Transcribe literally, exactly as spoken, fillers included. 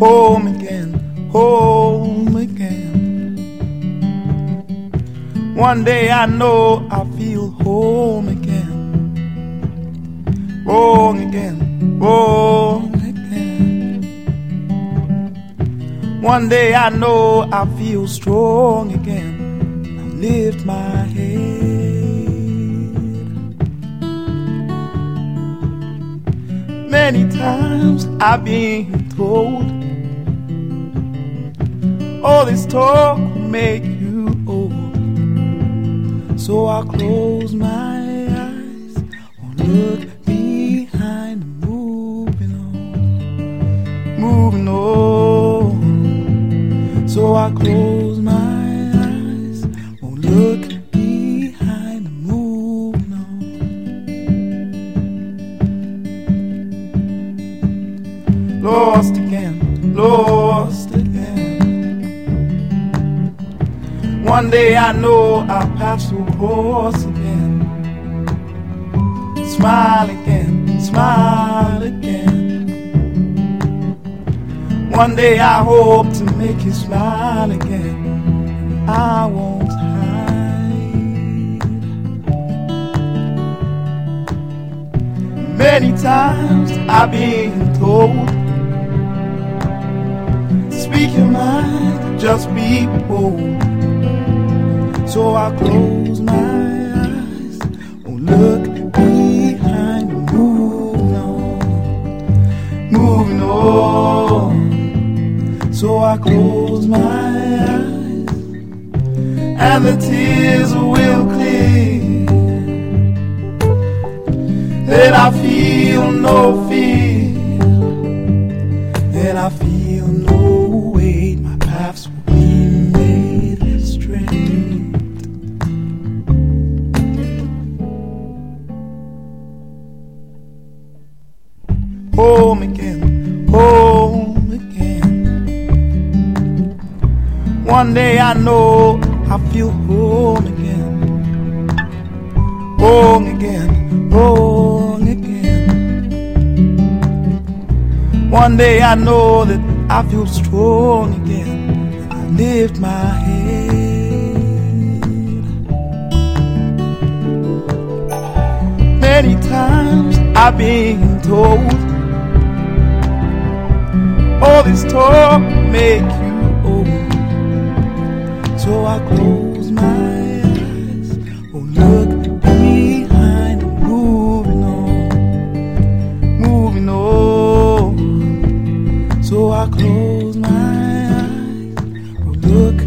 home again, home again. One day I know I'll feel home again. Wrong again, wrong again. One day I know I'll feel strong again. I'll lift my head. Many times I've been told, all this talk will make you old. So I'll close my eyes, won't look behind, moving on, moving on. So I'll close my eyes, won't look behind, moving on. Lost again, lost again. One day I know our paths will cross again. Smile again, smile again. One day I hope to make you smile again. I won't hide. Many times I've been told, speak your mind, just be bold. So I close my eyes, won't look behind, moving on, moving on. So I close my eyes, and the tears will clear. Then I feel no fear, then I feel no weight. My paths will be made straight. Home again, home again. One day I know I feel home again. Home again, home again. One day I know that I feel strong again, and I lift my head. Many times I've been told, all this talk make you old. So I close my eyes, won't look behind, moving on, moving on. So I close my eyes, won't look